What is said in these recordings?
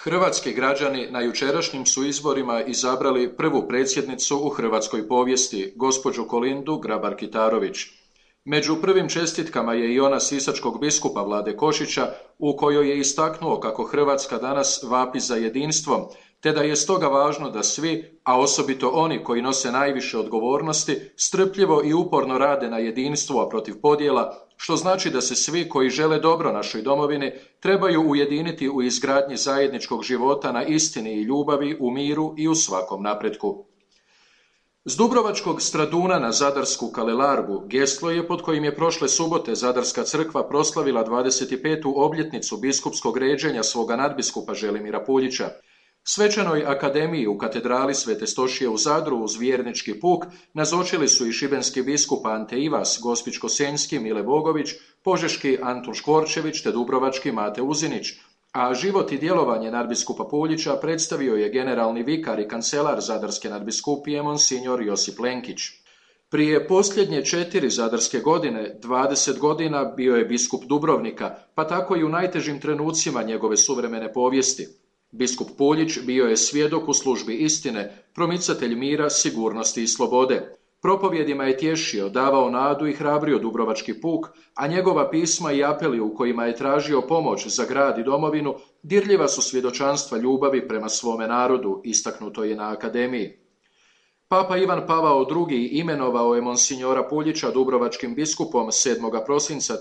Hrvatski građani na jučerašnjim su izborima izabrali prvu predsjednicu u hrvatskoj povijesti, gospođu Kolindu Grabar-Kitarović. Među prvim čestitkama je i ona sisačkog biskupa Vlade Košića, u kojoj je istaknuo kako Hrvatska danas vapi za jedinstvom, te da je stoga važno da svi, a osobito oni koji nose najviše odgovornosti, strpljivo i uporno rade na jedinstvu, a protiv podjela, što znači da se svi koji žele dobro našoj domovini trebaju ujediniti u izgradnji zajedničkog života na istini i ljubavi, u miru i u svakom napretku. S dubrovačkog Straduna na zadarsku Kalelargu geslo je pod kojim je prošle subote Zadarska crkva proslavila 25. obljetnicu biskupskog ređenja svoga nadbiskupa Želimira Puljića. Svečanoj akademiji u katedrali Svete Stošije u Zadru uz vjernički puk nazočili su i šibenski biskup Ante Ivas, gospićko-senjski Mile Bogović, požeški Antun Škvorčević te dubrovački Mate Uzinić, a život i djelovanje nadbiskupa Puljića predstavio je generalni vikar i kancelar Zadarske nadbiskupije Monsignor Josip Lenkić. Prije posljednje 4 zadarske godine, 20 godina, bio je biskup Dubrovnika, pa tako i u najtežim trenucima njegove suvremene povijesti. Biskup Puljić bio je svjedok u službi istine, promicatelj mira, sigurnosti i slobode. Propovjedima je tješio, davao nadu i hrabrio dubrovački puk, a njegova pisma i apeli u kojima je tražio pomoć za grad i domovinu dirljiva su svjedočanstva ljubavi prema svome narodu, istaknuto je na akademiji. Papa Ivan Pavao II. Imenovao je Monsignora Puljića dubrovačkim biskupom 7. prosinca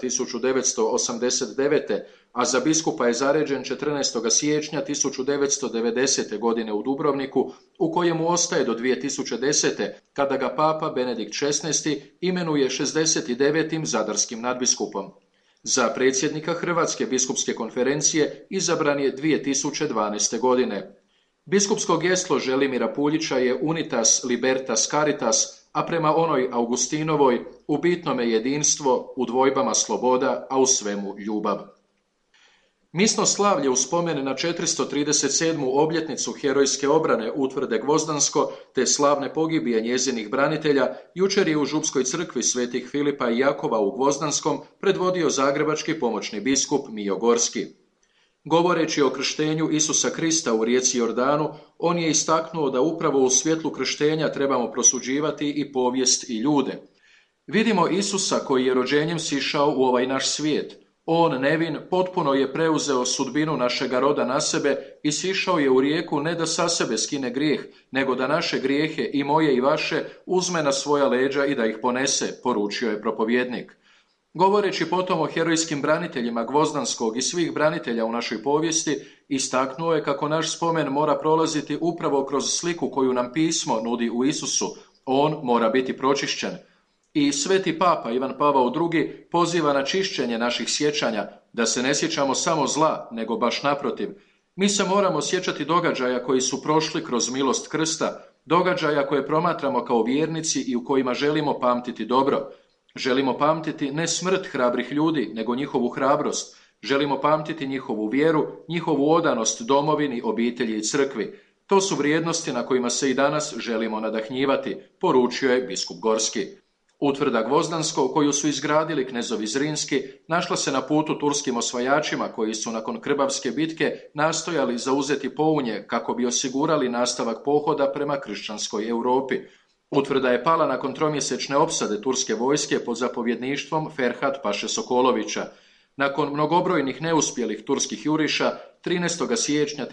1989. a za biskupa je zaređen 14. siječnja 1990. godine u Dubrovniku, u kojemu ostaje do 2010. kada ga Papa Benedikt XVI. Imenuje 69. zadarskim nadbiskupom. Za predsjednika Hrvatske biskupske konferencije izabran je 2012. godine. Biskupsko geslo Želimira Puljića je Unitas Libertas Caritas, a prema onoj Augustinovoj u bitnome jedinstvo, u dvojbama sloboda, a u svemu ljubav. Misno slavlje u spomen na 437. obljetnicu herojske obrane utvrde Gvozdansko te slavne pogibije njezinih branitelja jučer je u Župskoj crkvi svetih Filipa i Jakova u Gvozdanskom predvodio zagrebački pomoćni biskup Mijo Gorski. Govoreći o krštenju Isusa Krista u rijeci Jordanu, on je istaknuo da upravo u svjetlu krštenja trebamo prosuđivati i povijest i ljude. Vidimo Isusa koji je rođenjem sišao u ovaj naš svijet. On, nevin, potpuno je preuzeo sudbinu našega roda na sebe i sišao je u rijeku ne da sa sebe skine grijeh, nego da naše grijehe, i moje i vaše, uzme na svoja leđa i da ih ponese, poručio je propovjednik. Govoreći potom o herojskim braniteljima Gvozdanskog i svih branitelja u našoj povijesti, istaknuo je kako naš spomen mora prolaziti upravo kroz sliku koju nam pismo nudi u Isusu. On mora biti pročišćen. I sveti Papa Ivan Pavao II. Poziva na čišćenje naših sjećanja, da se ne sjećamo samo zla, nego baš naprotiv. Mi se moramo sjećati događaja koji su prošli kroz milost krsta, događaja koje promatramo kao vjernici i u kojima želimo pamtiti dobro. Želimo pamtiti ne smrt hrabrih ljudi, nego njihovu hrabrost. Želimo pamtiti njihovu vjeru, njihovu odanost domovini, obitelji i crkvi. To su vrijednosti na kojima se i danas želimo nadahnjivati, poručio je biskup Gorski. Utvrda Gvozdansko, koju su izgradili knezovi Zrinski, našla se na putu turskim osvajačima koji su nakon Krbavske bitke nastojali zauzeti Pounje kako bi osigurali nastavak pohoda prema kršćanskoj Europi. Utvrda je pala nakon tromjesečne opsade turske vojske pod zapovjedništvom Ferhat Paše Sokolovića. Nakon mnogobrojnih neuspjelih turskih juriša, 13. siječnja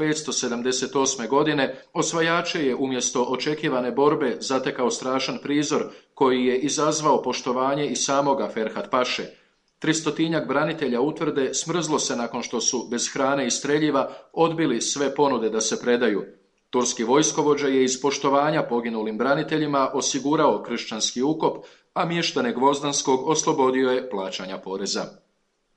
1578. godine osvajače je umjesto očekivane borbe zatekao strašan prizor koji je izazvao poštovanje i samoga Ferhat Paše. 300 branitelja utvrde smrzlo se nakon što su bez hrane i streljiva odbili sve ponude da se predaju. Turski vojskovođa je iz poštovanja poginulim braniteljima osigurao kršćanski ukop, a mještane Gvozdanskog oslobodio je plaćanja poreza.